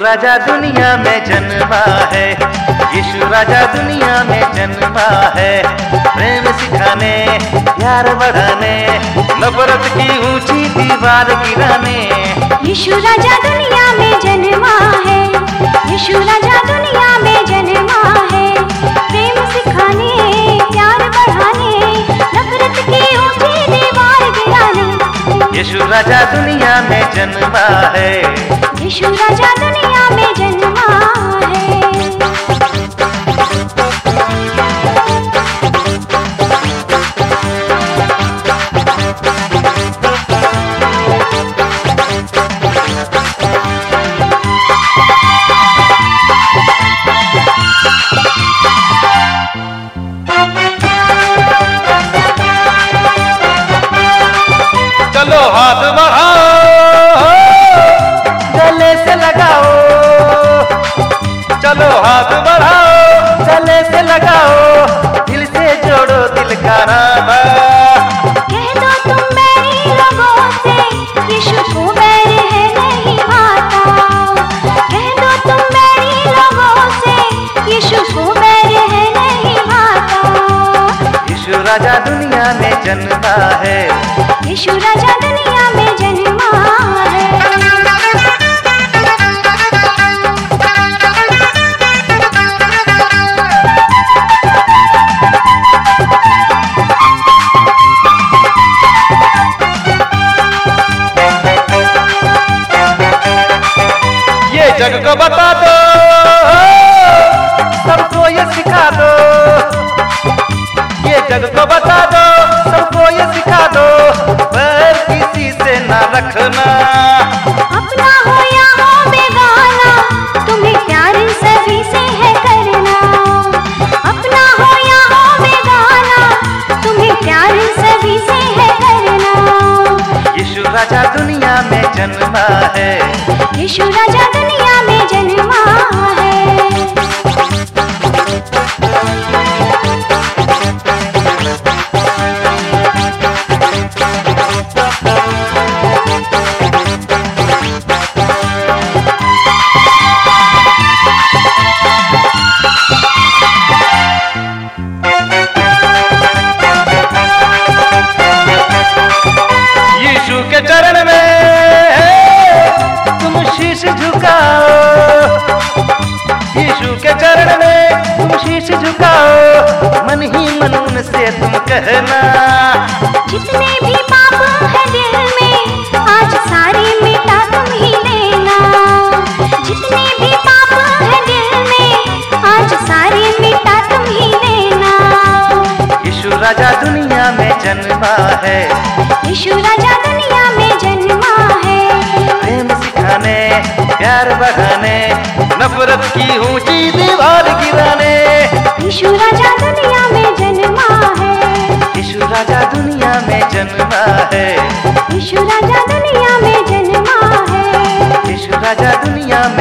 राजा दुनिया में जन्मा है, यीशु राजा दुनिया में जन्मा है। प्रेम सिखाने, प्यार बढ़ाने, नफरत की ऊंची दीवार गिराने। यीशु राजा दुनिया में जन्मा है, यीशु राजा दुनिया में जन्मा है। प्रेम सिखाने, प्यार बढ़ाने, नफरत की ऊंची दीवार गिराने। यीशु राजा दुनिया में जन्मा है, यीशु राजा दुनिया में जन्मा है। चलो हाथ बढ़ाओ, गले से लगाओ। चलो हाथ बढ़ाओ, गले से लगाओ। दिल से जोड़ो दिल का नाता। कह दो तुम मेरी लोगों से, यीशु को बैर है नहीं भाता। कह दो तुम मेरी लोगों से, यीशु को बैर है नहीं भाता। यीशु राजा दुनिया में जन्मा है, यीशु राजा दुनिया में जन्मा है। ये जग को बता दो, सबको ये सिखा दो। ये जग को बता दो, सबको ये सिखा दो। पर किसी से ना रखना, अपना हो या हो बेगाना, तुम्हें प्यार सभी से है करना। अपना हो या हो बेगाना, तुम्हें प्यार सभी से है करना। यीशु राजा दुनिया में जन्मा है, यीशु राजा दुनिया में जन्मा है। यीशु के चरण में तुम शीश झुकाओ। यीशु के चरण में तुम शीश झुकाओ। मन ही मन उनसे तुम कहना, जितने भी पाप है दिल में, आज सारे मिटा तुम ही देना। जितने भी पाप है दिल में, आज सारे मिटा तुम ही देना। यीशु राजा दुनिया में जन्मा है, यीशु राजा दुनिया में जन्मा है। प्रेम सिखाने, प्यार बढ़ाने, नफरत की ऊंची दीवार गिराने। यीशु राजा दुनिया में जन्मा है, यीशु राजा दुनिया में जन्मा है, यीशु राजा दुनिया में जन्मा है। यीशु राजा दुनिया में